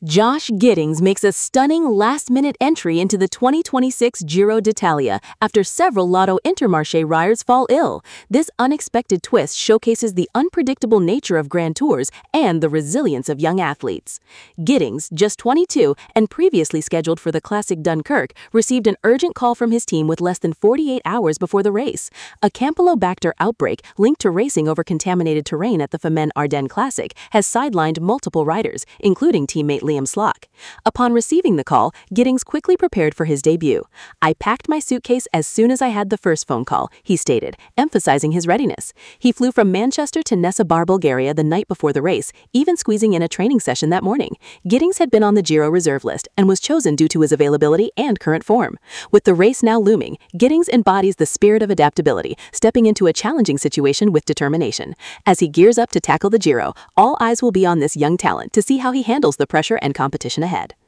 Josh Giddings makes a stunning last-minute entry into the 2026 Giro d'Italia after several Lotto Intermarché riders fall ill. This unexpected twist showcases the unpredictable nature of Grand Tours and the resilience of young athletes. Giddings, just 22 and previously scheduled for the Classic Dunkirk, received an urgent call from his team with less than 48 hours before the race. A Campylobacter outbreak linked to racing over contaminated terrain at the Femmes Ardennes Classic has sidelined multiple riders, including teammate Liam Slock. Upon receiving the call, Giddings quickly prepared for his debut. "I packed my suitcase as soon as I had the first phone call," he stated, emphasizing his readiness. He flew from Manchester to Nesa, Bulgaria the night before the race, even squeezing in a training session that morning. Giddings had been on the Giro reserve list and was chosen due to his availability and current form. With the race now looming, Giddings embodies the spirit of adaptability, stepping into a challenging situation with determination. As he gears up to tackle the Giro, all eyes will be on this young talent to see how he handles the pressure and competition ahead.